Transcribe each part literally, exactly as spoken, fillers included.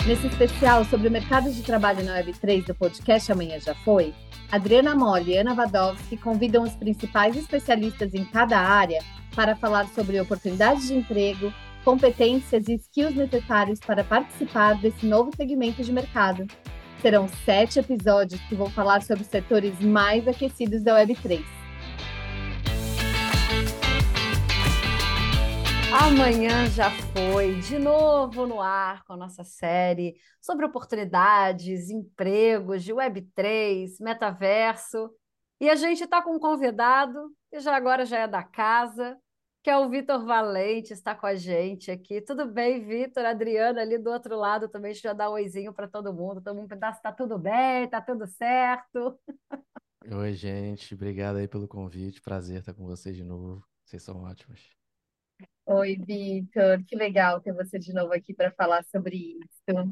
Nesse especial sobre o mercado de trabalho na web três do podcast Amanhã Já Foi, Adriana Moll e Ana Wadowski convidam os principais especialistas em cada área para falar sobre oportunidades de emprego, competências e skills necessários para participar desse novo segmento de mercado. Serão sete episódios que vão falar sobre os setores mais aquecidos da web três. Amanhã Já Foi, de novo no ar com a nossa série sobre oportunidades, empregos de web três, metaverso. E a gente está com um convidado, que já agora já é da casa, que é o Vitor Valente, está com a gente aqui. Tudo bem, Vitor? Adriana ali do outro lado também, deixa eu dar um oizinho para todo mundo. Todo mundo perguntar se está tudo bem, está tudo certo. Oi, gente. Obrigado aí pelo convite. Prazer estar com vocês de novo. Vocês são ótimos. Oi, Vitor, que legal ter você de novo aqui para falar sobre isso.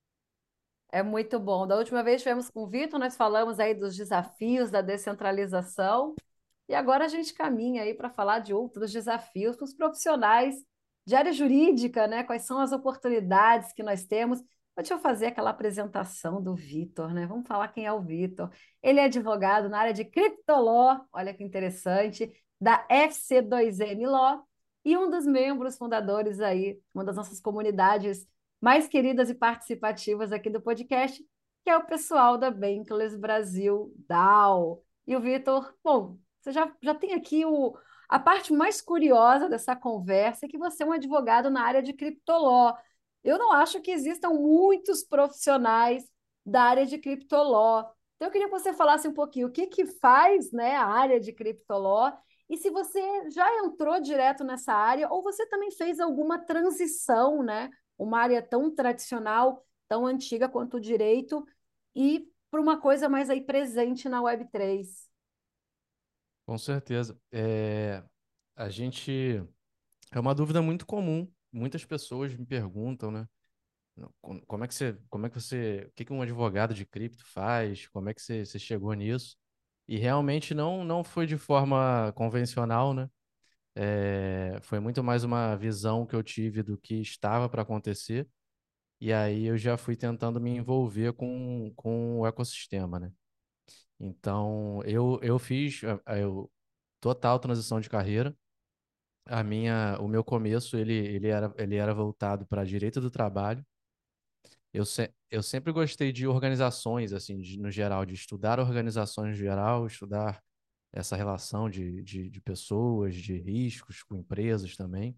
É muito bom. Da última vez tivemos com o Vitor, nós falamos aí dos desafios da descentralização, e agora a gente caminha aí para falar de outros desafios para os profissionais de área jurídica, né? Quais são as oportunidades que nós temos? Deixa eu fazer aquela apresentação do Vitor, né? Vamos falar quem é o Vitor. Ele é advogado na área de criptolaw, olha que interessante, da F C dois M Law, e um dos membros fundadores aí, uma das nossas comunidades mais queridas e participativas aqui do podcast, que é o pessoal da Bankless Brasil D A O. E o Vitor, bom, você já, já tem aqui o, a parte mais curiosa dessa conversa, é que você é um advogado na área de criptolaw. Eu não acho que existam muitos profissionais da área de criptolaw. Então, eu queria que você falasse um pouquinho o que, que faz, né, a área de criptolaw, e se você já entrou direto nessa área, ou você também fez alguma transição, né? Uma área tão tradicional, tão antiga quanto o direito, e para uma coisa mais aí presente na web três. Com certeza. É, a gente... É uma dúvida muito comum. Muitas pessoas me perguntam, né? Como como é que você... Como é que você... O que que um advogado de cripto faz? Como é que você, você chegou nisso? E realmente não, não foi de forma convencional, né? É, foi muito mais uma visão que eu tive do que estava para acontecer. E aí eu já fui tentando me envolver com, com o ecossistema, né? Então, eu, eu fiz a, eu, total transição de carreira. A minha, o meu começo, ele, ele era, ele era voltado para direito do trabalho. Eu, se, eu sempre gostei de organizações, assim, de, no geral, de estudar organizações no geral, estudar essa relação de, de, de pessoas, de riscos com empresas também.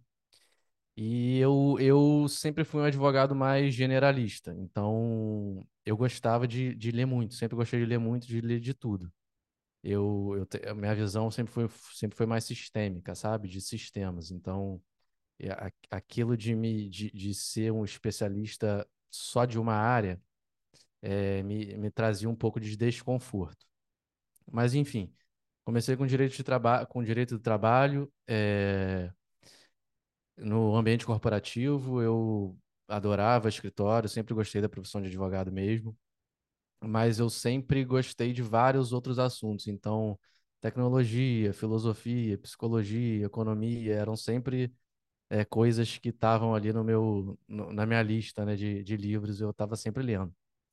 E eu, eu sempre fui um advogado mais generalista, então eu gostava de, de ler muito, sempre gostei de ler muito, de ler de tudo. Eu, eu te- a minha visão sempre foi, sempre foi mais sistêmica, sabe? De sistemas. Então, é, a- aquilo de, me, de, de ser um especialista só de uma área é, me, me trazia um pouco de desconforto. Mas, enfim, comecei com direito de trabalho, com direito do trabalho, é, no ambiente corporativo, eu adorava escritório, sempre gostei da profissão de advogado mesmo, mas eu sempre gostei de vários outros assuntos. Então, tecnologia, filosofia, psicologia, economia eram sempre é, coisas que estavam ali no meu, no- na minha lista, né, de, de livros, eu estava sempre lendo.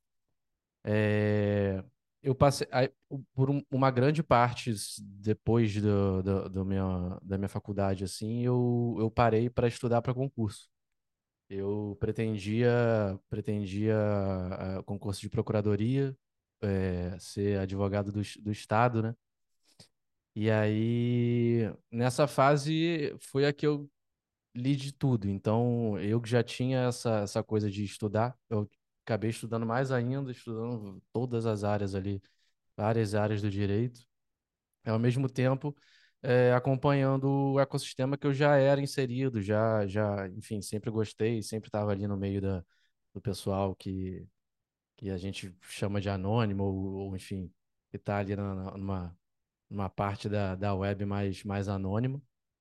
É, eu passei aí, por um- uma grande parte s- depois do, do, do minha, da minha faculdade, assim, eu, eu parei para estudar para concurso. Eu pretendia, pretendia ah, concurso de procuradoria, eh, ser advogado do, es- do estado, né? E aí, nessa fase, foi a que eu li de tudo. Então, eu que já tinha essa, essa coisa de estudar, eu acabei estudando mais ainda, estudando todas as áreas ali, várias áreas do direito. Ao mesmo tempo, eh, acompanhando o ecossistema que eu já era inserido, já, já, enfim, sempre gostei, sempre estava ali no meio da, do pessoal que, que a gente chama de anônimo, ou, ou, enfim, que está ali na, na- numa, numa parte da, da web mais, mais anônima.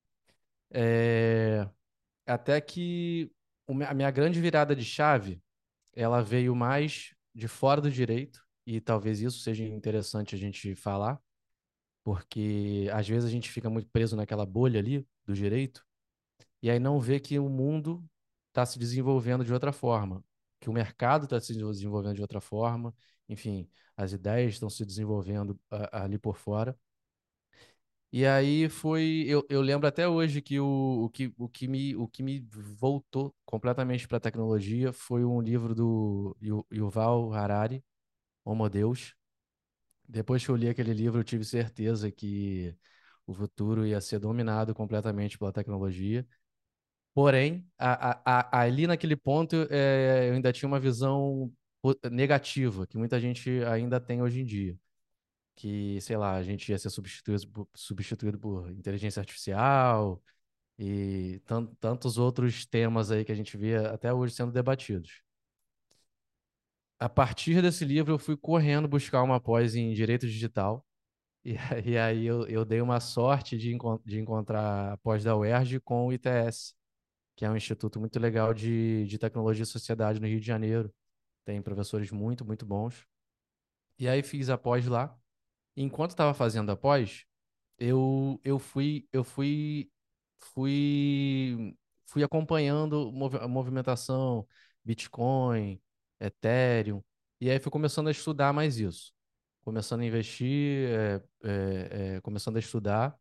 Eh, até que o me- a minha grande virada de chave, ela veio mais de fora do direito, e talvez isso seja interessante a gente falar porque às vezes a gente fica muito preso naquela bolha ali do direito e aí não vê que o mundo está se desenvolvendo de outra forma. que o mercado está se desenvolvendo de outra forma, enfim, as ideias estão se desenvolvendo a, ali por fora. E aí foi, eu, eu lembro até hoje que o, o que, o que me, o que me voltou completamente para a tecnologia foi um livro do Yu- Yuval Harari, Homo Deus. Depois que eu li aquele livro, eu tive certeza que o futuro ia ser dominado completamente pela tecnologia. Porém, a, a, a, ali naquele ponto, é, eu ainda tinha uma visão po- negativa, que muita gente ainda tem hoje em dia. Que, sei lá, a gente ia ser substituído por, substituído por inteligência artificial e tan tantos outros temas aí que a gente vê até hoje sendo debatidos. A partir desse livro, eu fui correndo buscar uma pós em Direito Digital. E, e aí eu, eu dei uma sorte de, encon de encontrar a pós da U E R J com o I T S, que é um instituto muito legal de, de tecnologia e sociedade no Rio de Janeiro. Tem professores muito, muito bons. E aí fiz a pós lá. E enquanto estava fazendo a pós, eu, eu fui, eu fui, fui, fui acompanhando movi- a movimentação, Bitcoin, Ethereum, e aí fui começando a estudar mais isso. Começando a investir, é, é, é, começando a estudar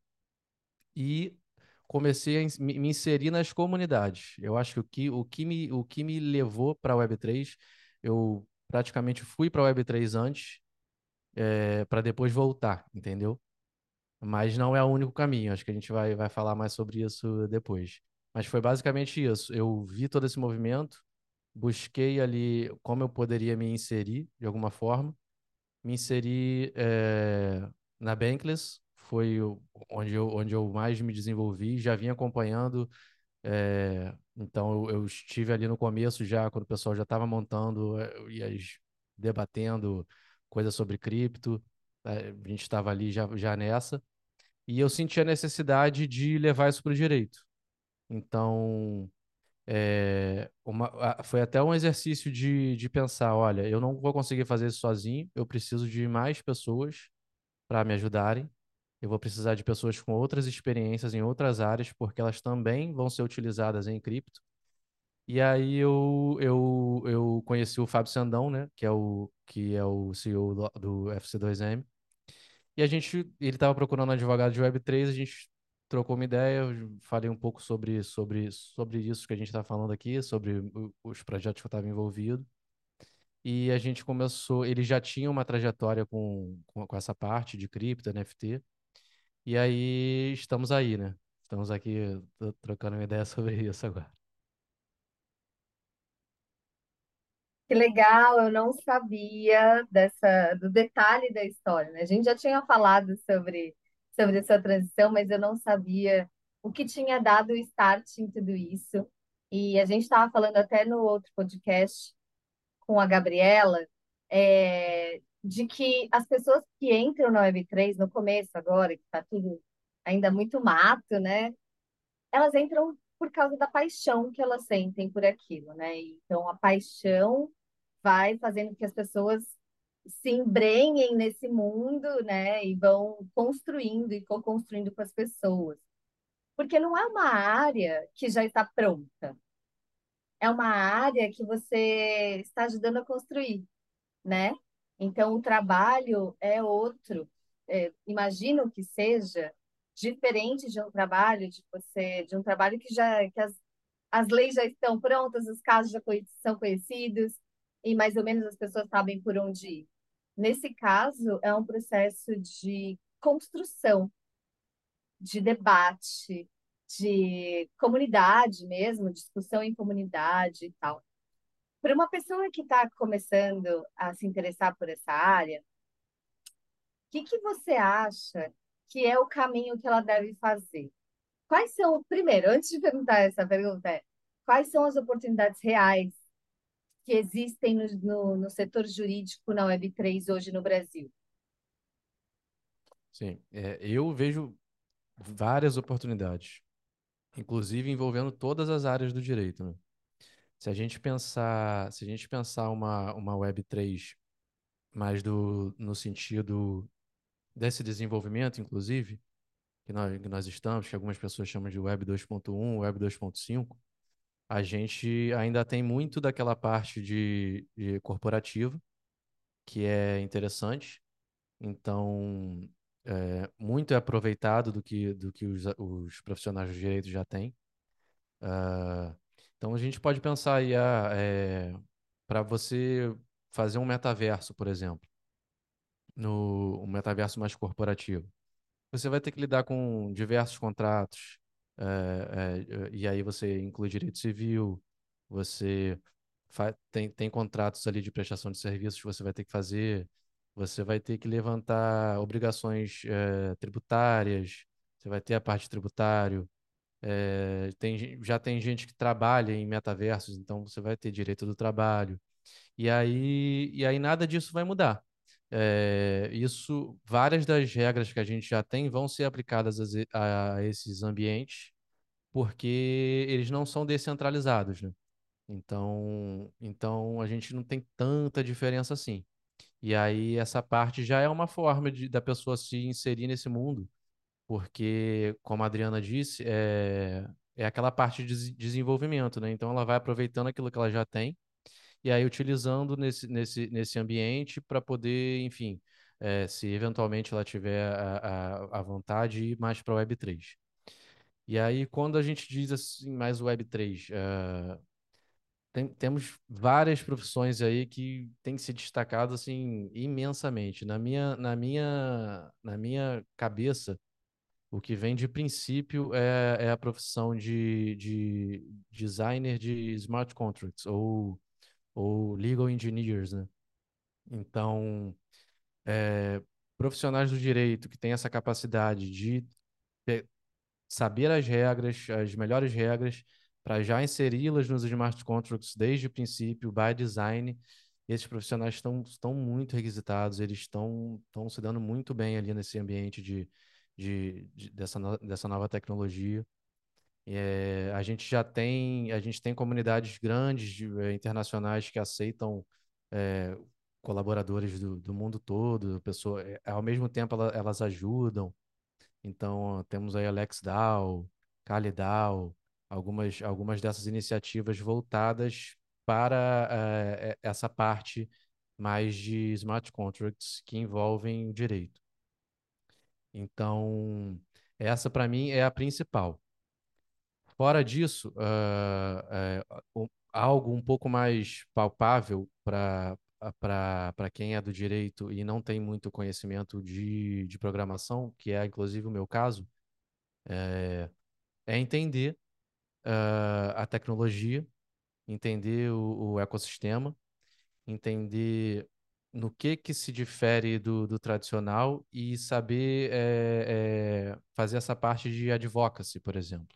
e comecei a ins- me me inserir nas comunidades. Eu acho que o que, o que me, o que me levou para a web três, eu praticamente fui para a web três antes, para depois voltar, entendeu? Mas não é o único caminho. Acho que a gente vai, vai falar mais sobre isso depois. Mas foi basicamente isso. Eu vi todo esse movimento, busquei ali como eu poderia me inserir de alguma forma. Me inseri eh, na Bankless, foi o- onde eu, onde eu mais me desenvolvi. Já vinha acompanhando, eh, então eu, eu estive ali no começo já, quando o pessoal já estava montando eh, e as- debatendo coisas sobre cripto. eh, A gente estava ali já, já nessa. E eu senti a necessidade de levar isso para o direito. Então, é, uma- a- foi até um exercício de, de pensar: olha, eu não vou conseguir fazer isso sozinho, eu preciso de mais pessoas para me ajudarem. Eu vou precisar de pessoas com outras experiências em outras áreas, porque elas também vão ser utilizadas em cripto. E aí eu, eu, eu conheci o Fábio Sandão, né, que é o, que é o C E O do, do F C dois M. E a gente, ele estava procurando um advogado de web três, a gente trocou uma ideia, eu falei um pouco sobre, sobre, sobre isso que a gente está falando aqui, sobre o- os projetos que eu estava envolvido. E a gente começou, ele já tinha uma trajetória com, com, com essa parte de cripto, N F T. E aí estamos aí, né? Estamos aqui tô trocando uma ideia sobre isso agora. Que legal, eu não sabia dessa do detalhe da história, né? A gente já tinha falado sobre, sobre essa transição, mas eu não sabia o que tinha dado o start em tudo isso. E a gente estava falando até no outro podcast com a Gabriela, é, de que as pessoas que entram na web três no começo agora, que está tudo ainda muito mato, né? Elas entram por causa da paixão que elas sentem por aquilo, né? Então a paixão vai fazendo com que as pessoas se embrenhem nesse mundo, né? E vão construindo e co-construindo com as pessoas. Porque não é uma área que já está pronta, é uma área que você está ajudando a construir, né? Então, o trabalho é outro. É, imagino que seja diferente de um trabalho de você, de um trabalho que já que as, as leis já estão prontas, os casos já conhe- são conhecidos e mais ou menos as pessoas sabem por onde ir. Nesse caso, é um processo de construção, de debate, de comunidade mesmo, discussão em comunidade e tal. Para uma pessoa que está começando a se interessar por essa área, o que que você acha que é o caminho que ela deve fazer? Quais são, primeiro, antes de perguntar essa pergunta, é, quais são as oportunidades reais que existem no, no, no setor jurídico na web três hoje no Brasil? Sim, é, eu vejo várias oportunidades, inclusive envolvendo todas as áreas do direito, né? Se a gente pensar, se a gente pensar uma, uma web três mais do, no sentido desse desenvolvimento, inclusive, que nós, que nós estamos, que algumas pessoas chamam de Web dois ponto um, Web dois ponto cinco, a gente ainda tem muito daquela parte de, de corporativa, que é interessante. Então, é, muito é aproveitado do que, do que os, os profissionais do direito já têm. Ah, então, a gente pode pensar aí, ah, para você fazer um metaverso, por exemplo, no um metaverso mais corporativo. Você vai ter que lidar com diversos contratos, eh, eh, e aí você inclui direito civil, você fa- tem, tem contratos ali de prestação de serviços que você vai ter que fazer, você vai ter que levantar obrigações, eh, tributárias, você vai ter a parte tributária, eh, tem, gen- já tem gente que trabalha em metaversos, então você vai ter direito do trabalho. E aí, e aí nada disso vai mudar. É, isso, várias das regras que a gente já tem vão ser aplicadas a, ze- a esses ambientes, porque eles não são descentralizados, né? Então, então a gente não tem tanta diferença assim. E aí essa parte já é uma forma de, da pessoa se inserir nesse mundo, porque, como a Adriana disse, é, é aquela parte de des- desenvolvimento, né? Então ela vai aproveitando aquilo que ela já tem e aí utilizando nesse, nesse, nesse ambiente para poder, enfim, eh, se eventualmente ela tiver a, a, a vontade, ir mais para o web três. E aí, quando a gente diz assim, mais web três, eh, tem, temos várias profissões aí que têm se destacado assim imensamente. Na minha, na minha, na minha cabeça, o que vem de princípio é, é a profissão de, de designer de smart contracts ou ou legal engineers, né? Então, é, profissionais do direito que têm essa capacidade de pe- saber as regras, as melhores regras, para já inseri-las nos smart contracts desde o princípio, by design, esses profissionais estão, estão muito requisitados, eles estão, estão se dando muito bem ali nesse ambiente de, de, de- dessa, no- dessa nova tecnologia. É, a gente já tem, a gente tem comunidades grandes, de- eh, internacionais que aceitam eh, colaboradores do, do mundo todo, pessoa, eh, ao mesmo tempo ela- elas ajudam. Então, temos aí a LexDAO, CaliDAO, algumas, algumas dessas iniciativas voltadas para eh, eh, essa parte mais de smart contracts que envolvem o direito. Então, essa para mim é a principal. Fora disso, ah, é, um- algo um pouco mais palpável para para para quem é do direito e não tem muito conhecimento de, de programação, que é inclusive o meu caso, é entender ah, a tecnologia, entender o, o ecossistema, entender no que que se difere do, do tradicional e saber eh, eh, fazer essa parte de advocacy, por exemplo.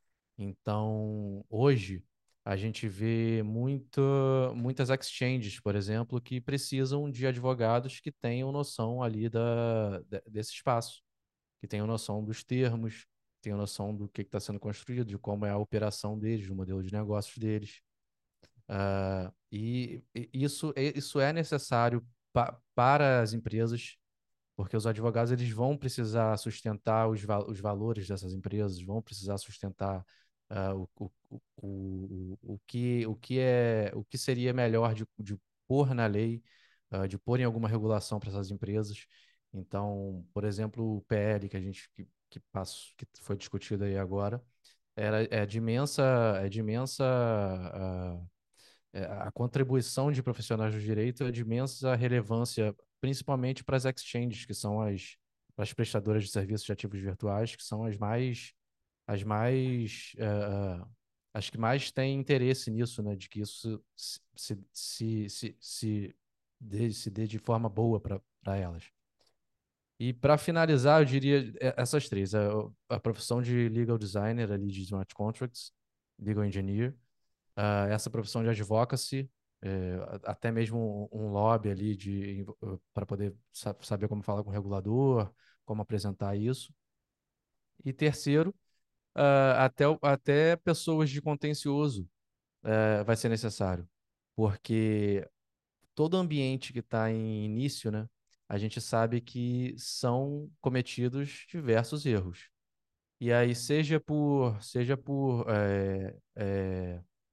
Então, hoje, a gente vê muito, muitas exchanges, por exemplo, que precisam de advogados que tenham noção ali da, de- desse espaço, que tenham noção dos termos, tenham noção do que está sendo construído, de como é a operação deles, do modelo de negócios deles. Ah, e, e isso, é- isso é necessário pa- para as empresas porque os advogados eles vão precisar sustentar os, va- os valores dessas empresas, vão precisar sustentar ah, o, o, o, o, o que, o que é, o que seria melhor de, de pôr na lei, ah, de pôr em alguma regulação para essas empresas. Então, por exemplo, o P L que a gente que, que, passou, que foi discutido aí agora, era, é de imensa, é de imensa ah, é, a contribuição de profissionais do direito é de imensa relevância, principalmente para as exchanges, que são as, para as prestadoras de serviços de ativos virtuais, que são as mais, as mais, eh, eh, as que mais têm interesse nisso, né, de que isso se, se, se, se, se dê, se dê de forma boa para para elas. E para finalizar, eu diria eh, essas três: a, a profissão de legal designer ali de smart contracts, legal engineer, ah, essa profissão de advocacy, eh, a- até mesmo um, um lobby ali de para poder sa- saber como falar com o regulador, como apresentar isso. E terceiro, ah, até, o- até pessoas de contencioso eh, vai ser necessário, porque todo ambiente que está em início, né, a gente sabe que são cometidos diversos erros. E aí, seja por, seja por eh, eh,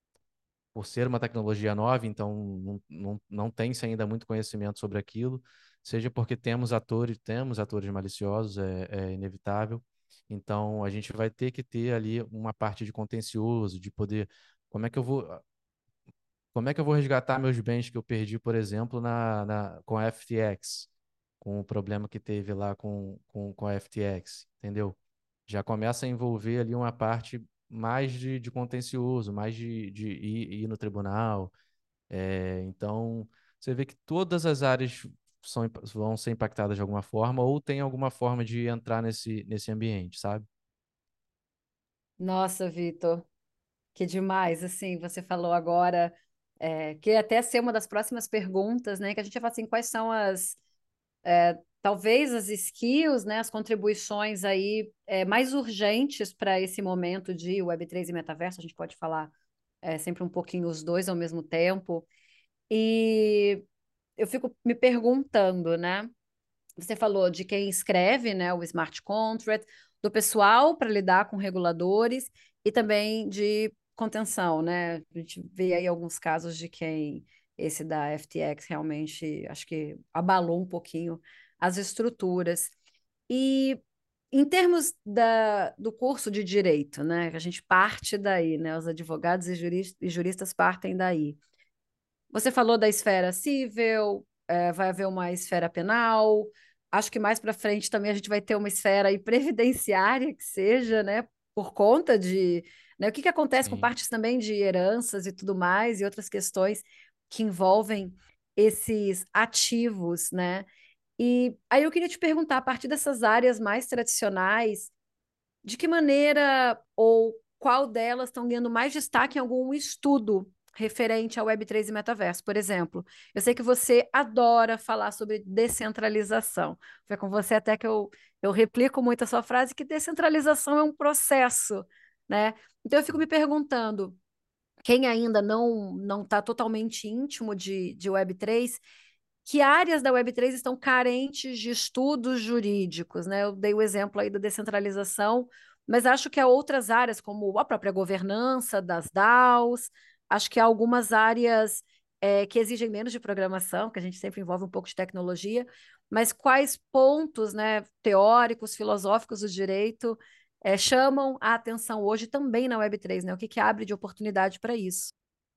por ser uma tecnologia nova, então não, não, não tem-se ainda muito conhecimento sobre aquilo, seja porque temos atores, temos atores maliciosos, é, é inevitável. Então a gente vai ter que ter ali uma parte de contencioso, de poder, como é que eu vou, como é que eu vou resgatar meus bens que eu perdi, por exemplo, na, na, com a F T X, com o problema que teve lá com, com, com a F T X, entendeu? Já começa a envolver ali uma parte mais de, de contencioso, mais de, de ir, ir no tribunal. É, então, você vê que todas as áreas são, impa- vão ser impactadas de alguma forma ou tem alguma forma de entrar nesse, nesse ambiente, sabe? Nossa, Vitor, que demais, assim, você falou agora, é, que ia até ser uma das próximas perguntas, né, que a gente ia falar assim, quais são as, é, talvez as skills, né, as contribuições aí é, mais urgentes para esse momento de web três e metaverso, a gente pode falar é, sempre um pouquinho os dois ao mesmo tempo, e eu fico me perguntando, né, você falou de quem escreve, né, o smart contract, do pessoal para lidar com reguladores e também de contenção, né? A gente vê aí alguns casos de quem esse da F T X realmente acho que abalou um pouquinho as estruturas. E em termos da, do curso de direito, né? A gente parte daí, né? Os advogados e juris- e juristas partem daí. Você falou da esfera civil, é, vai haver uma esfera penal. Acho que mais para frente também a gente vai ter uma esfera aí previdenciária que seja, né? Por conta de, né, o que que acontece com Sim. partes também de heranças e tudo mais e outras questões que envolvem esses ativos, né? E aí eu queria te perguntar, a partir dessas áreas mais tradicionais, de que maneira ou qual delas estão ganhando mais destaque em algum estudo referente ao web três e metaverso? Por exemplo, eu sei que você adora falar sobre descentralização. Foi com você até que eu, eu replico muito a sua frase que descentralização é um processo, né? Então eu fico me perguntando, quem ainda não não está totalmente íntimo de, de web três, que áreas da web três estão carentes de estudos jurídicos, né? Eu dei o exemplo aí da descentralização, mas acho que há outras áreas, como a própria governança das DAOs, acho que há algumas áreas é, que exigem menos de programação, que a gente sempre envolve um pouco de tecnologia, mas quais pontos, né, teóricos, filosóficos do direito é, chamam a atenção hoje também na web três, né? O que, que abre de oportunidade para isso?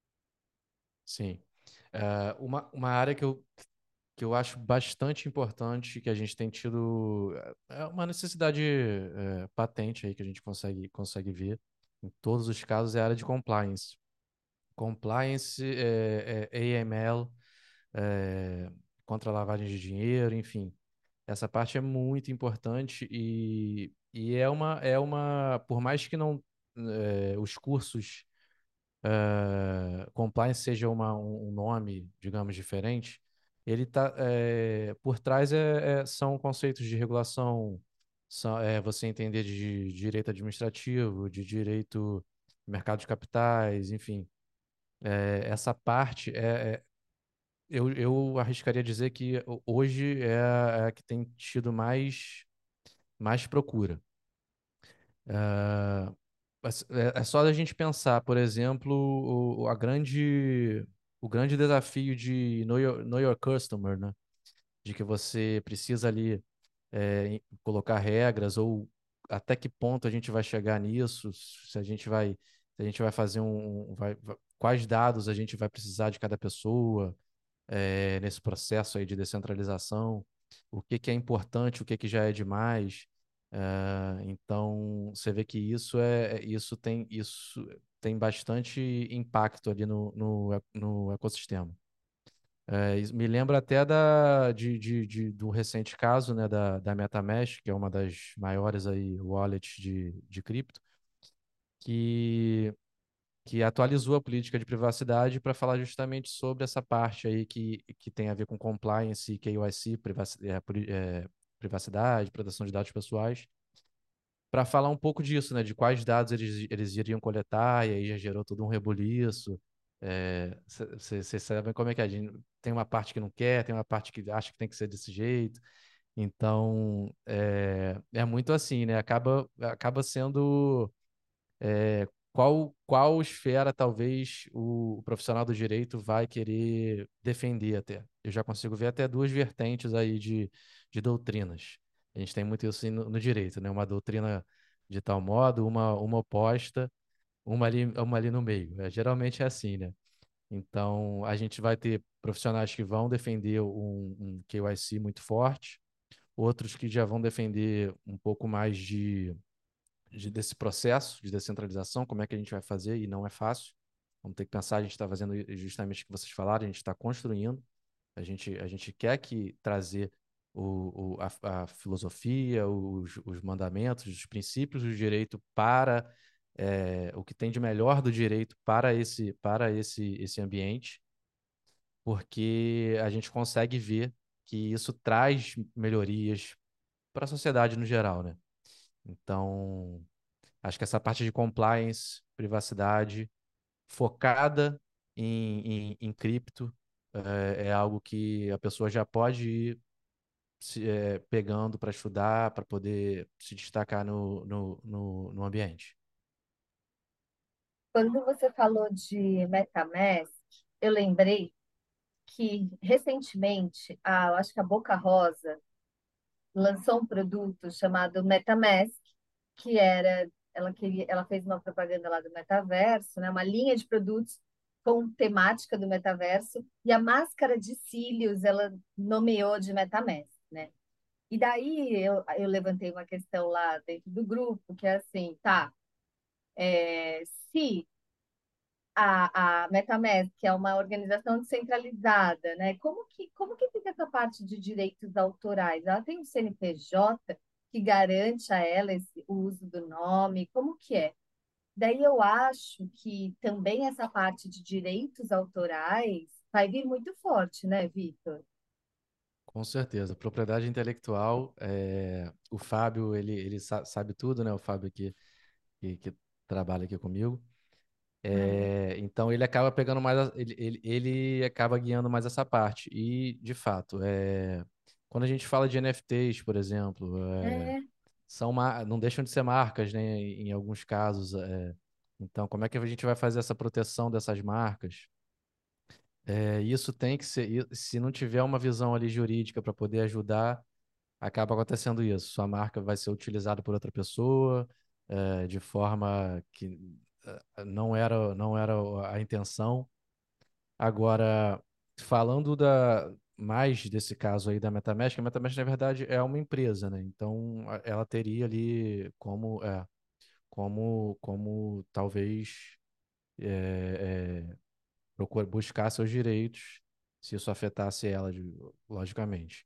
Sim. É, uma, uma área que eu, que eu acho bastante importante, que a gente tem tido, é uma necessidade é, patente aí que a gente consegue, consegue ver em todos os casos, é a área de compliance. Compliance, é, é, A M L, é, contra a lavagem de dinheiro, enfim. Essa parte é muito importante e, e é uma, é uma, por mais que não, é, os cursos eh, compliance seja uma, um um nome, digamos, diferente, ele tá, eh, por trás é, é- são conceitos de regulação, são, é você entender de direito administrativo, de direito de mercado de capitais, enfim. Eh, essa parte é, é- eu, eu arriscaria dizer que hoje é a, é a que tem tido mais, mais procura. Ah, mas É é só a gente pensar, por exemplo, o, a grande, o grande desafio de know your, know your customer, né? De que você precisa ali é, em- colocar regras ou até que ponto a gente vai chegar nisso, se a gente vai, se a gente vai fazer um, um- vai- vai- quais dados a gente vai precisar de cada pessoa é, nesse processo aí de descentralização, o que que é importante, o que que já é demais. Ah, então, você vê que isso é isso tem isso tem bastante impacto ali no, no, e- no ecossistema. É, isso me lembra até da, de, de, de- do recente caso, né, da, da MetaMask, que é uma das maiores aí wallets de, de cripto, que que atualizou a política de privacidade para falar justamente sobre essa parte aí que, que tem a ver com compliance, K Y C, privaci- é, pri- é, privacidade, proteção de dados pessoais, para falar um pouco disso, né, de quais dados eles, eles iriam coletar, e aí já gerou todo um rebuliço. Vocês sabem como é que é, a gente tem uma parte que não quer, tem uma parte que acha que tem que ser desse jeito. Então, é, é muito assim, né? Acaba, acaba sendo qual, qual esfera talvez o, o profissional do direito vai querer defender até. Eu já consigo ver até duas vertentes aí de, de doutrinas. A gente tem muito isso no, no direito, né? Uma doutrina de tal modo, uma, uma oposta, uma ali, uma ali no meio. É, geralmente é assim, né? Então, a gente vai ter profissionais que vão defender um, um K Y C muito forte, outros que já vão defender um pouco mais de, de- desse processo de descentralização, como é que a gente vai fazer, e não é fácil. Vamos ter que pensar, a gente está fazendo justamente o que vocês falaram, a gente está construindo, a gente, a gente quer que trazer o, o, a, a filosofia, os, os mandamentos, os princípios do direito para é, o que tem de melhor do direito para esse, para esse, esse ambiente, porque a gente consegue ver que isso traz melhorias para a sociedade no geral, né? Então, acho que essa parte de compliance, privacidade, focada em, em, em cripto, é, é algo que a pessoa já pode ir se, é, pegando para estudar, para poder se destacar no, no, no, no ambiente. Quando você falou de MetaMask, eu lembrei que recentemente, a, eu acho que a Boca Rosa lançou um produto chamado MetaMask, que era, ela queria, ela fez uma propaganda lá do metaverso, né, uma linha de produtos com temática do metaverso, e a máscara de cílios ela nomeou de MetaMask, né? E daí eu, eu levantei uma questão lá dentro do grupo, que é assim, tá, é, se a, a MetaMask, que é uma organização descentralizada, né? Como que, como que fica essa parte de direitos autorais? Ela tem um C N P J que garante a ela esse, o uso do nome? Como que é? Daí eu acho que também essa parte de direitos autorais vai vir muito forte, né, Vitor? Com certeza. Propriedade intelectual, é, o Fábio, ele, ele sa- sabe tudo, né? O Fábio que, que, que trabalha aqui comigo. Uhum. É, então ele acaba pegando mais, a- ele, ele, ele acaba guiando mais essa parte. E, de fato, é, quando a gente fala de N F Ts, por exemplo, é, É, são ma- não deixam de ser marcas, né? Em alguns casos. é. Então, como é que a gente vai fazer essa proteção dessas marcas? É, isso tem que ser, e se não tiver uma visão ali jurídica para poder ajudar, acaba acontecendo isso. Sua marca vai ser utilizada por outra pessoa, é, de forma que eh, não era, não era a intenção. Agora, falando da, mais desse caso aí da MetaMask, a MetaMask, na verdade, é uma empresa, né? Então, a- ela teria ali como, é, como, como talvez é, é, procura buscar seus direitos, se isso afetasse ela, de- logicamente.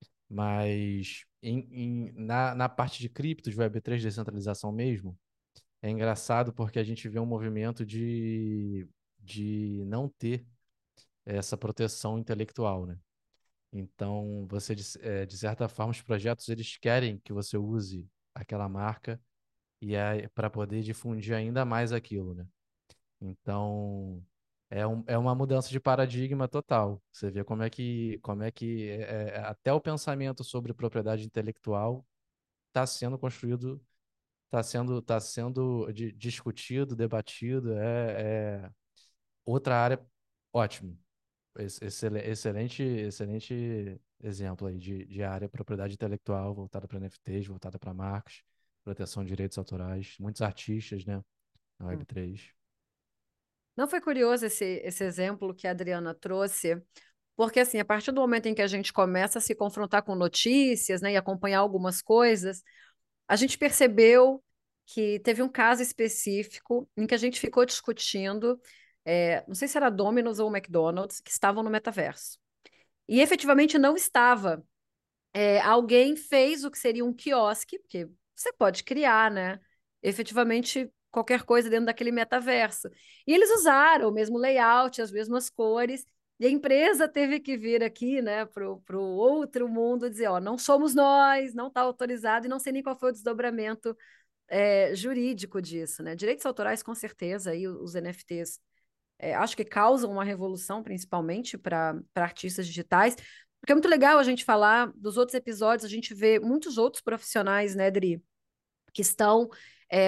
Mas em, em- na, na parte de criptos, web três, descentralização mesmo, é engraçado porque a gente vê um movimento de, de não ter essa proteção intelectual, né? Então, você, de, eh, de certa forma, os projetos eles querem que você use aquela marca e é para poder difundir ainda mais aquilo, né? Então, é, um, é uma mudança de paradigma total. Você vê como é que, como é que é, é, até o pensamento sobre propriedade intelectual está sendo construído, está sendo, tá sendo di- discutido, debatido. É, é outra área ótimo. Ex- excele- Excelente, excelente exemplo aí de, de área propriedade intelectual voltada para N F Ts, voltada para marcas, proteção de direitos autorais, muitos artistas, né, na Hum. web três. Não foi curioso esse, esse exemplo que a Adriana trouxe, porque assim, a partir do momento em que a gente começa a se confrontar com notícias, né, e acompanhar algumas coisas, a gente percebeu que teve um caso específico em que a gente ficou discutindo, é, não sei se era Domino's ou McDonald's, que estavam no metaverso. E efetivamente não estava. É, alguém fez o que seria um quiosque, porque você pode criar, né? Efetivamente, qualquer coisa dentro daquele metaverso. E eles usaram o mesmo layout, as mesmas cores, e a empresa teve que vir aqui, né, para o outro mundo dizer: ó, não somos nós, não está autorizado, e não sei nem qual foi o desdobramento é, jurídico disso, né? Direitos autorais, com certeza, aí os N F Ts é, acho que causam uma revolução, principalmente para para artistas digitais, porque é muito legal a gente falar dos outros episódios, a gente vê muitos outros profissionais, né, Dri, que estão é,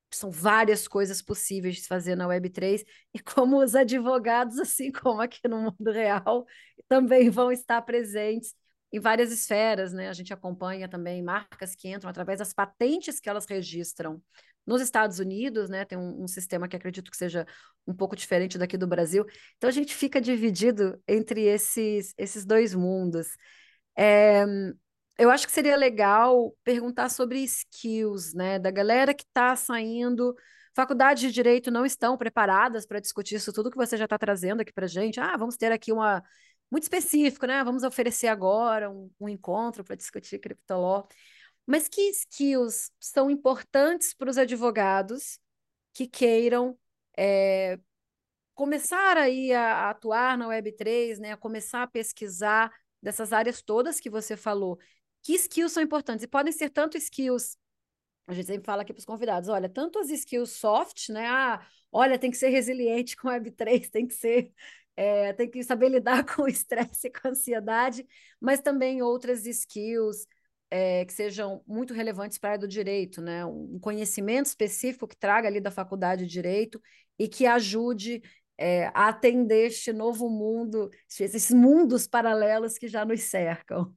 são várias coisas possíveis de se fazer na web três, e como os advogados, assim como aqui no mundo real, também vão estar presentes em várias esferas, né? A gente acompanha também marcas que entram através das patentes que elas registram. Nos Estados Unidos, né, tem um, um sistema que acredito que seja um pouco diferente daqui do Brasil. Então a gente fica dividido entre esses, esses dois mundos. É, eu acho que seria legal perguntar sobre skills, né, da galera que está saindo. Faculdades de Direito não estão preparadas para discutir isso tudo que você já está trazendo aqui para gente. Ah, vamos ter aqui uma muito específico, né? Vamos oferecer agora um, um encontro para discutir criptoló. Mas que skills são importantes para os advogados que queiram é, começar aí a, a atuar na web três, né, a começar a pesquisar dessas áreas todas que você falou? Que skills são importantes? E podem ser tanto skills, a gente sempre fala aqui para os convidados, olha, tanto as skills soft, né? Ah, olha, tem que ser resiliente com web três, tem que ser, é, tem que saber lidar com o estresse e com a ansiedade, mas também outras skills é, que sejam muito relevantes para a área do direito, né? Um conhecimento específico que traga ali da faculdade de direito e que ajude é, a atender este novo mundo, esses mundos paralelos que já nos cercam.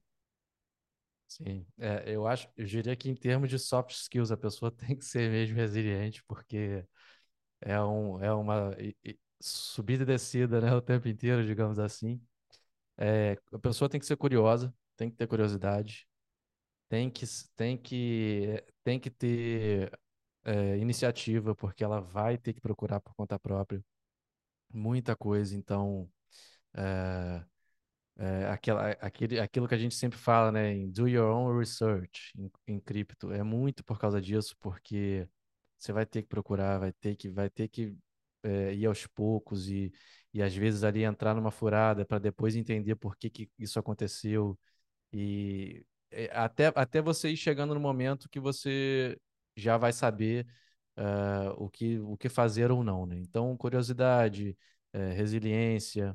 Sim, é, eu acho, eu diria que em termos de soft skills a pessoa tem que ser mesmo resiliente, porque é, um, é uma e- e- subida e descida, né, o tempo inteiro, digamos assim. É, a pessoa tem que ser curiosa, tem que ter curiosidade, tem que, s- tem que, tem que ter é, iniciativa, porque ela vai ter que procurar por conta própria muita coisa. Então, é, é, aquela, aquele, aquilo que a gente sempre fala, né, em do your own research em, em cripto, é muito por causa disso, porque você vai ter que procurar, vai ter que, vai ter que é, ir aos poucos e, e às vezes ali entrar numa furada para depois entender por que, que isso aconteceu e é, até, até você ir chegando no momento que você já vai saber ah, o que, o que fazer ou não, né? Então, curiosidade, eh, resiliência,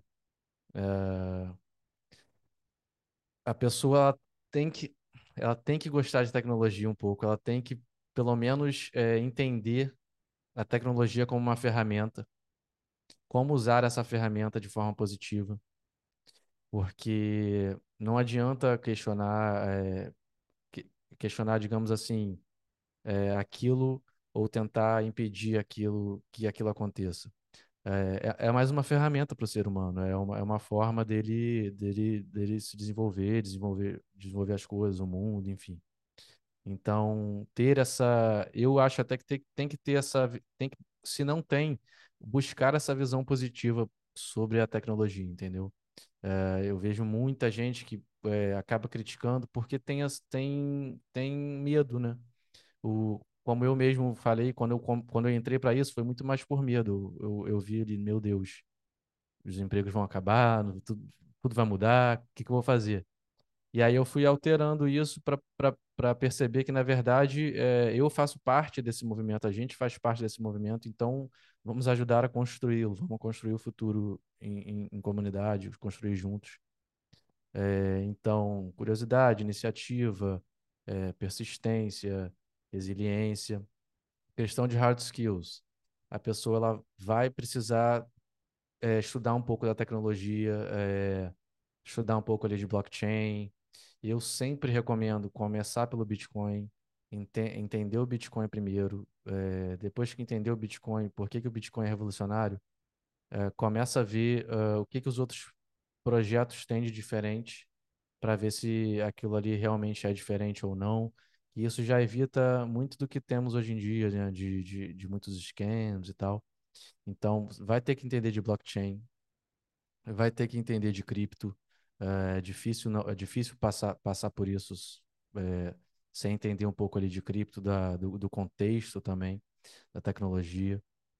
a pessoa ela tem que, ela tem que gostar de tecnologia um pouco, ela tem que, pelo menos, eh, entender a tecnologia como uma ferramenta, como usar essa ferramenta de forma positiva, porque não adianta questionar, eh, que- questionar, digamos assim, é, aquilo ou tentar impedir aquilo que aquilo aconteça. É, é, é mais uma ferramenta para o ser humano, é uma, é uma forma dele, dele, dele se desenvolver, desenvolver, desenvolver as coisas, o mundo, enfim. Então, ter essa, eu acho até que tem, tem que ter essa, vi- tem que, se não tem, buscar essa visão positiva sobre a tecnologia, entendeu? É, eu vejo muita gente que é, acaba criticando porque tem, as, tem, tem medo, né? O, como eu mesmo falei, quando eu, com- quando eu entrei para isso, foi muito mais por medo. Eu, eu vi ali, meu Deus, os empregos vão acabar, não- tudo, tudo vai mudar, o que que eu vou fazer? E aí eu fui alterando isso para para perceber que, na verdade, é, eu faço parte desse movimento, a gente faz parte desse movimento, então vamos ajudar a construí-lo, vamos construir o futuro em, em, em comunidade, construir juntos. É, então, curiosidade, iniciativa, é, persistência, resiliência. Questão de hard skills. A pessoa ela vai precisar é, estudar um pouco da tecnologia, é, estudar um pouco ali de blockchain. Eu sempre recomendo começar pelo Bitcoin, ente- entender o Bitcoin primeiro. É, depois que entender o Bitcoin, por que que o Bitcoin é revolucionário, é, começa a ver ah, o que que os outros projetos têm de diferente para ver se aquilo ali realmente é diferente ou não. E isso já evita muito do que temos hoje em dia, né, de, de, de muitos scams e tal. Então, vai ter que entender de blockchain, vai ter que entender de cripto. É difícil, não, é difícil passar, passar por isso é, sem entender um pouco ali de cripto, da, do, do contexto também, da tecnologia.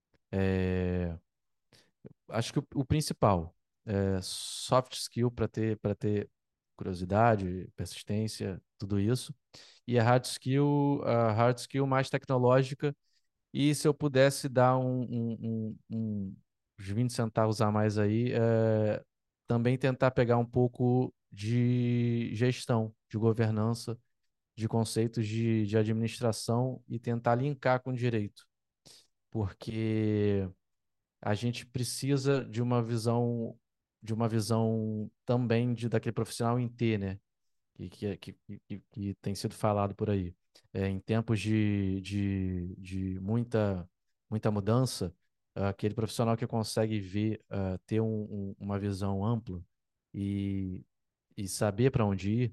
É, acho que o, o principal é soft skill para ter, para ter curiosidade, persistência, tudo isso. E a hard skill, a hard skill mais tecnológica. E se eu pudesse dar um, um, um, um- uns vinte centavos a mais aí, é, também tentar pegar um pouco de gestão, de governança, de conceitos de, de administração e tentar linkar com o direito. porque a gente precisa de uma visão, de uma visão também de daquele profissional em T, né? Que, que, é- que, que, que tem sido falado por aí. É, em tempos de, de, de muita, muita mudança, aquele profissional que consegue ver, ah, ter um, um- uma visão ampla e, e saber para onde ir,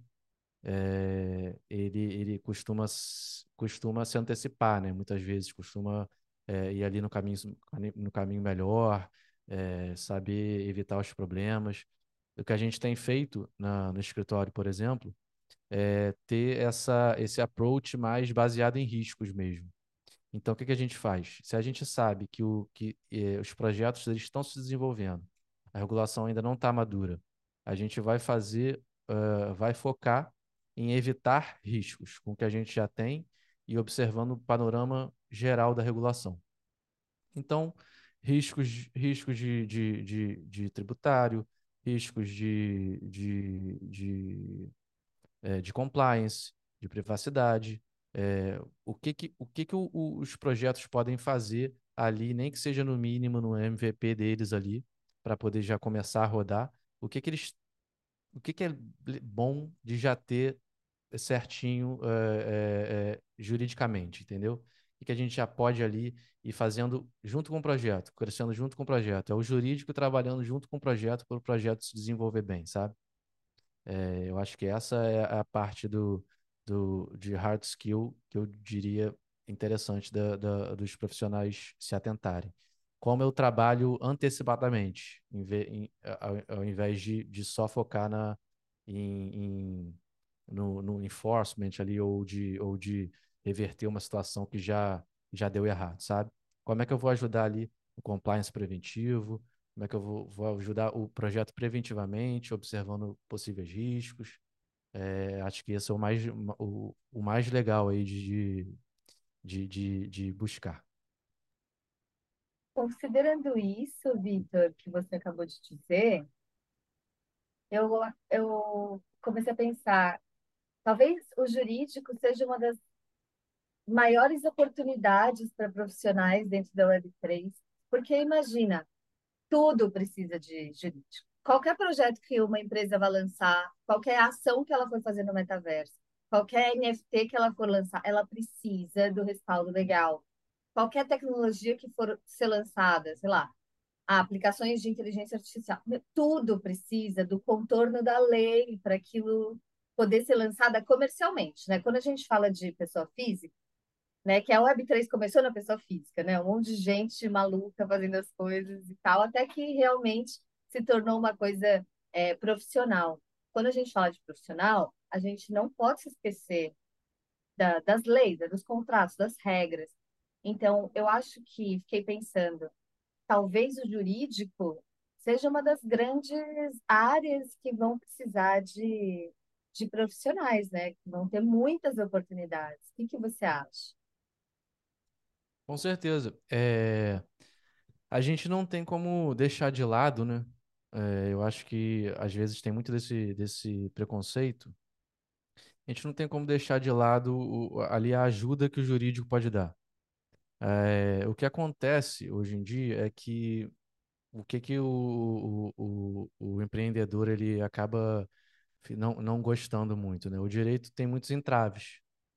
é, ele, ele costuma, s- costuma se antecipar, né? Muitas vezes costuma é, ir ali no caminho, no caminho melhor, é, saber evitar os problemas. O que a gente tem feito na, no escritório, por exemplo, é ter essa, esse approach mais baseado em riscos mesmo. Então, o que que a gente faz? Se a gente sabe que, o, que eh, os projetos eles estão se desenvolvendo, a regulação ainda não está madura, a gente vai fazer, ah, vai focar em evitar riscos com o que a gente já tem e observando o panorama geral da regulação. Então, riscos, riscos de, de, de, de tributário, riscos de, de, de eh, de compliance, de privacidade, eh, o que que, o que que o- o- os projetos podem fazer ali, nem que seja no mínimo no M V P deles ali, para poder já começar a rodar, o que que eles, o que que é le- bom de já ter certinho eh, eh, eh, juridicamente, entendeu? O que que a gente já pode ali ir fazendo junto com o projeto, crescendo junto com o projeto. É o jurídico trabalhando junto com o projeto para o projeto se desenvolver bem, sabe? É, eu acho que essa é a parte do, do, de hard skill que eu diria interessante da, da- dos profissionais se atentarem. Como eu trabalho antecipadamente, em ve- em- ao, ao invés de, de só focar na, em, em- no, no enforcement ali, ou de, ou de reverter uma situação que já, já deu errado, sabe? Como é que eu vou ajudar ali no compliance preventivo? Como é que eu vou, vou ajudar o projeto preventivamente, observando possíveis riscos? É, acho que esse é o mais, o, o mais legal aí de, de, de, de buscar. Considerando isso, Vitor, que você acabou de dizer, eu, eu comecei a pensar, talvez o jurídico seja uma das maiores oportunidades para profissionais dentro da web três, porque imagina, tudo precisa de jurídico. Qualquer projeto que uma empresa vai lançar, qualquer ação que ela for fazer no metaverso, qualquer N F T que ela for lançar, ela precisa do respaldo legal. Qualquer tecnologia que for ser lançada, sei lá, aplicações de inteligência artificial, tudo precisa do contorno da lei para aquilo poder ser lançada comercialmente, né? Quando a gente fala de pessoa física, né? Que a web três começou na pessoa física, né? Um monte de gente maluca fazendo as coisas e tal, até que realmente se tornou uma coisa é, profissional. Quando a gente fala de profissional, a gente não pode se esquecer da- das leis, né, dos contratos, das regras. Então, eu acho que fiquei pensando, talvez o jurídico seja uma das grandes áreas que vão precisar de, de profissionais, né? Que vão ter muitas oportunidades. O que que você acha? Com certeza. É, a gente não tem como deixar de lado, né? É, eu acho que às vezes tem muito desse, desse preconceito. A gente não tem como deixar de lado o- ali a ajuda que o jurídico pode dar. É, o que acontece hoje em dia é que o que que o, o, o, o empreendedor ele acaba fi- não, não gostando muito, né? O direito tem muitos entraves.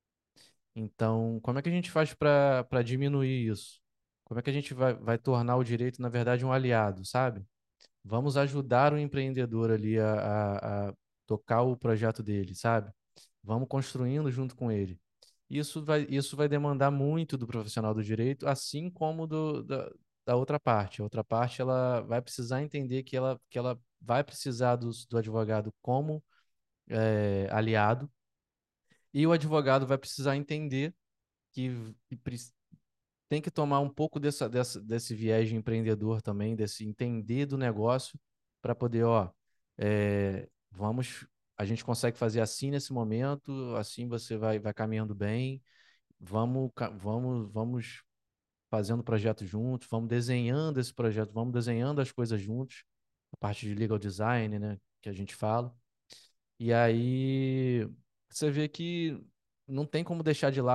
Então, como é que a gente faz para para diminuir isso? Como é que a gente vai, vai tornar o direito, na verdade, um aliado, sabe? Vamos ajudar o empreendedor ali a, a, a tocar o projeto dele, sabe? Vamos construindo junto com ele. Isso vai, isso vai demandar muito do profissional do direito, assim como do, da, da outra parte. A outra parte ela vai precisar entender que ela, que ela vai precisar do, do advogado como eh, aliado, e o advogado vai precisar entender que, que pre- tem que tomar um pouco dessa, dessa, desse viés de empreendedor também, desse entender do negócio, para poder, ó, é, vamos, a gente consegue fazer assim nesse momento, assim você vai, vai caminhando bem, vamos, ca- vamos, vamos fazendo o projeto juntos, vamos desenhando esse projeto, vamos desenhando as coisas juntos, a parte de legal design, né, que a gente fala. E aí você vê que não tem como deixar de lado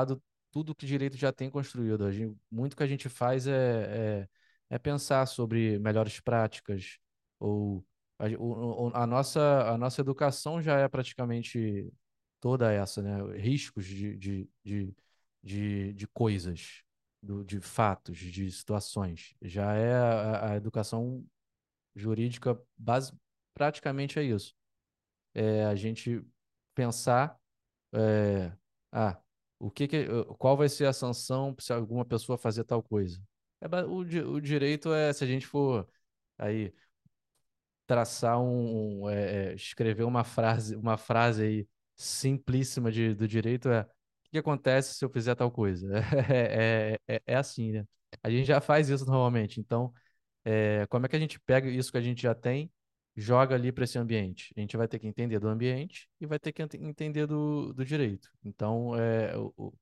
tudo que o direito já tem construído. A gente, muito que a gente faz é, é, é pensar sobre melhores práticas, ou a, o- o- a nossa, a nossa educação já é praticamente toda essa, né? Riscos de, de, de, de, de coisas, do, de fatos, de situações. Já é a, a educação jurídica base, praticamente é isso. É a gente pensar, é, ah, o que que, qual vai ser a sanção se alguma pessoa fazer tal coisa? É, ba- o, di- o direito é, se a gente for aí traçar um, um, é, é, escrever uma frase, uma frase aí simplíssima de, do direito é: o que que acontece se eu fizer tal coisa? É, é, é, é assim, né? A gente já faz isso normalmente. Então, é, como é que a gente pega isso que a gente já tem, joga ali para esse ambiente? A gente vai ter que entender do ambiente e vai ter que ent- entender do, do direito. Então, é, o, o-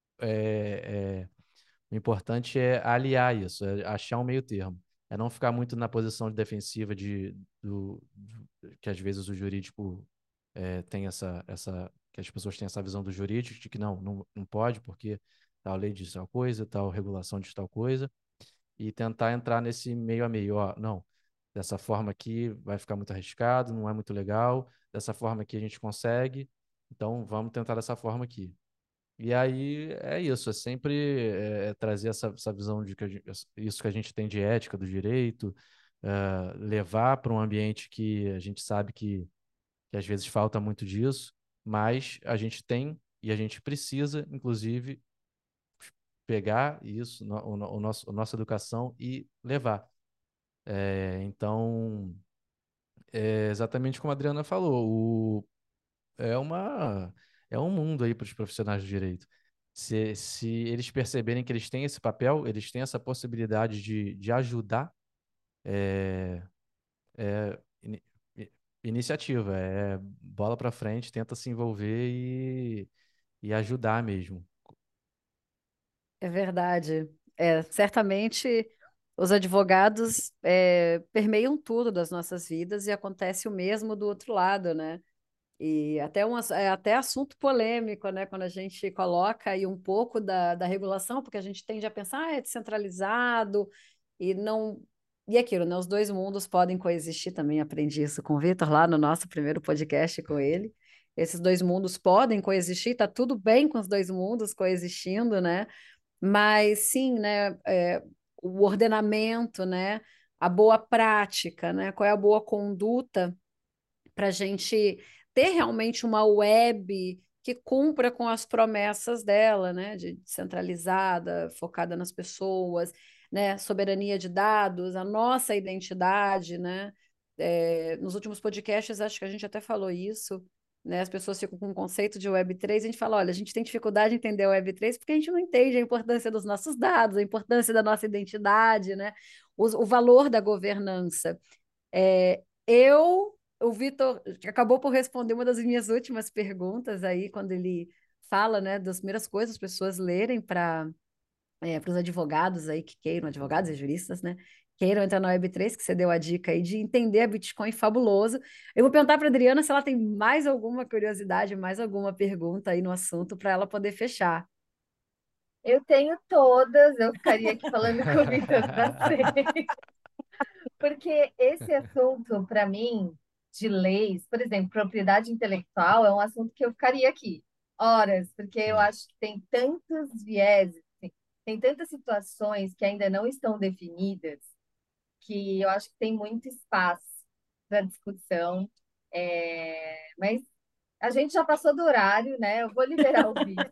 é, é, o importante é aliar isso, é achar um meio termo. É não ficar muito na posição de defensiva de, do, do- que às vezes o jurídico é, tem essa, essa, que as pessoas têm essa visão do jurídico de que não, não, não pode porque tal lei diz tal coisa, tal regulação diz tal coisa, e tentar entrar nesse meio a meio. Ó, não, dessa forma aqui vai ficar muito arriscado, não é muito legal, dessa forma aqui a gente consegue, então vamos tentar dessa forma aqui. E aí é isso, é sempre é, é trazer essa, essa visão de que a gente- isso que a gente tem de ética do direito, eh, levar para um ambiente que a gente sabe que, que às vezes falta muito disso, mas a gente tem e a gente precisa, inclusive, pegar isso, no- o, no- o nosso, a nossa educação e levar. É, então, é exatamente como a Adriana falou, o, é uma, é um mundo aí para os profissionais do direito. Se, se eles perceberem que eles têm esse papel, eles têm essa possibilidade de, de ajudar, é, é ini- i- iniciativa, é bola para frente, tenta se envolver e, e ajudar mesmo. É verdade. É, certamente os advogados é, permeiam tudo das nossas vidas e acontece o mesmo do outro lado, né? E até, um, ass- é até assunto polêmico, né? Quando a gente coloca aí um pouco da, da regulação, porque a gente tende a pensar, ah, é descentralizado e não. E aquilo, né? Os dois mundos podem coexistir também. Aprendi isso com o Vitor lá no nosso primeiro podcast com ele. Esses dois mundos podem coexistir, tá tudo bem com os dois mundos coexistindo, né? Mas sim, né? é, o ordenamento, né? A boa prática, né? Qual é a boa conduta para a gente ter realmente uma web que cumpra com as promessas dela, né, de descentralizada, focada nas pessoas, né, soberania de dados, a nossa identidade, né, é, nos últimos podcasts acho que a gente até falou isso, né, as pessoas ficam com o conceito de web três, a gente fala, olha, a gente tem dificuldade em entender a web três porque a gente não entende a importância dos nossos dados, a importância da nossa identidade, né, o, o valor da governança. É, eu, o Vitor acabou por responder uma das minhas últimas perguntas aí, quando ele fala, né, das primeiras coisas as pessoas lerem para é, para os advogados aí que queiram, advogados e juristas, né, queiram entrar na web três que você deu a dica aí de entender a Bitcoin fabuloso. Eu vou perguntar para a Adriana se ela tem mais alguma curiosidade, mais alguma pergunta aí no assunto para ela poder fechar. Eu tenho todas, eu ficaria aqui falando com o Vitor para sempre. Porque esse assunto, para mim, de leis, por exemplo, propriedade intelectual, é um assunto que eu ficaria aqui horas, porque eu Sim, acho que tem tantos vieses, assim, tem tantas situações que ainda não estão definidas, que eu acho que tem muito espaço para discussão. É, mas a gente já passou do horário, né? Eu vou liberar o Vitor.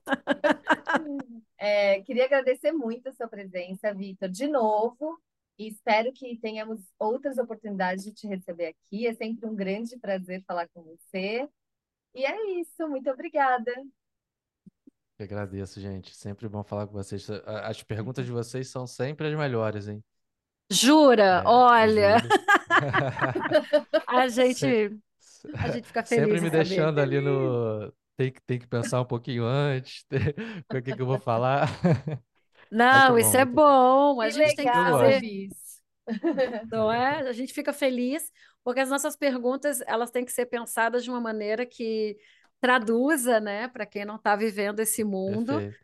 É, queria agradecer muito a sua presença, Vitor, de novo, e espero que tenhamos outras oportunidades de te receber aqui. É sempre um grande prazer falar com você. E é isso, muito obrigada. eu agradeço, gente. Sempre bom falar com vocês. A- As perguntas de vocês são sempre as melhores, hein? Jura? É, Olha, juro. a Se- gente, a gente fica feliz Sempre de me saber. deixando ali no. Tem que, tem que pensar um pouquinho antes, com o que que eu vou falar. Muito Não, isso bom, é muito bom. bom. A Que gente tem que Eu legal, fazer, gosto. Bis. não é? A gente fica feliz porque as nossas perguntas, elas têm que ser pensadas de uma maneira que traduza, né, para quem não está vivendo esse mundo, Perfeito.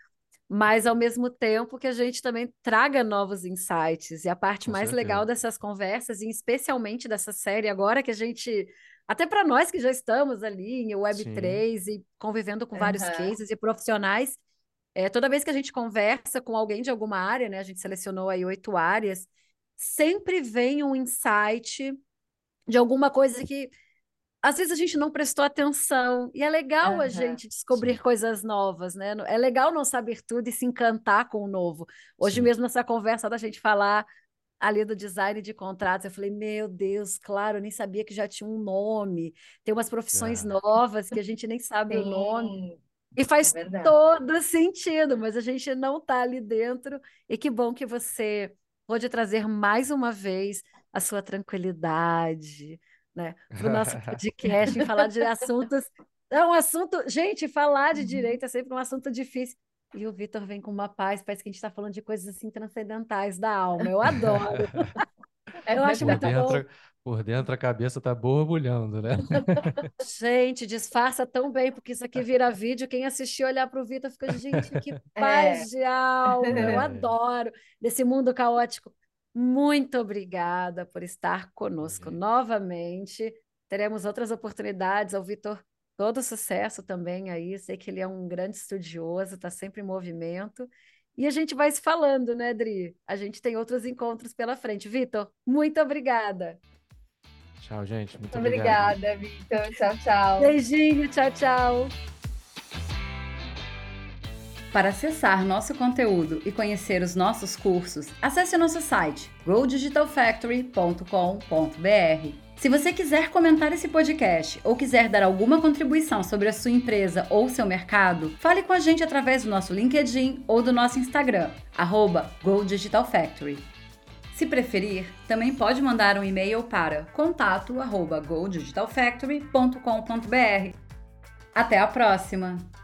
mas ao mesmo tempo que a gente também traga novos insights. E a parte Com mais legal certeza. dessas conversas, e especialmente dessa série, agora que a gente, até para nós que já estamos ali em web Sim, três e convivendo com vários Aham, cases e profissionais, é, toda vez que a gente conversa com alguém de alguma área, né, a gente selecionou aí oito áreas, sempre vem um insight de alguma coisa que às vezes a gente não prestou atenção, e é legal a aham. gente descobrir sim, coisas novas, né? É legal não saber tudo e se encantar com o novo. Hoje sim. mesmo, nessa conversa da gente falar ali do design de contratos, eu falei, meu Deus, claro, eu nem sabia que já tinha um nome. Tem umas profissões É. novas que a gente nem sabe o nome. Sim, E é faz verdade. todo sentido, mas a gente não está ali dentro. E que bom que você pôde trazer mais uma vez a sua tranquilidade, né, para o nosso podcast, em falar de assuntos. É um assunto. Gente, falar de Uhum. direito é sempre um assunto difícil. E o Vitor vem com uma paz, parece que a gente está falando de coisas assim transcendentais da alma. Eu adoro, É eu acho Por muito verdade. bom. dentro, por dentro a cabeça tá borbulhando, né? Gente, disfarça tão bem, porque isso aqui vira vídeo. Quem assistir olhar para o Vitor fica, gente, que É. paz de alma. Eu É, adoro desse mundo caótico. Muito obrigada por estar conosco imagina. novamente. Teremos outras oportunidades. Ao Vitor, todo sucesso também aí. Sei que ele é um grande estudioso, está sempre em movimento. E a gente vai se falando, né, Dri? A gente tem outros encontros pela frente. Vitor, muito obrigada. Tchau, gente. Muito obrigado. Obrigada, Vitor. Tchau, tchau. Beijinho, tchau, tchau. Para acessar nosso conteúdo e conhecer os nossos cursos, acesse o nosso site go digital factory ponto com ponto b r. Se você quiser comentar esse podcast ou quiser dar alguma contribuição sobre a sua empresa ou seu mercado, fale com a gente através do nosso LinkedIn ou do nosso Instagram, arroba go digital factory. Se preferir, também pode mandar um e-mail para contato arroba go digital factory ponto com ponto b r. Até a próxima!